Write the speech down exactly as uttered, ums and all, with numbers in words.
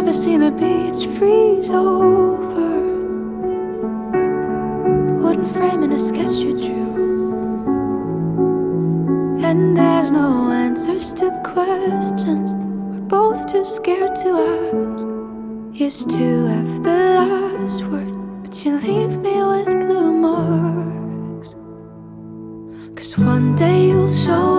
never seen a beach freeze over. Wooden frame in a sketch you drew. And there's no answers to questions we're both too scared to ask. Used to have the last word, but you leave me with blue marks. 'Cause one day you'll show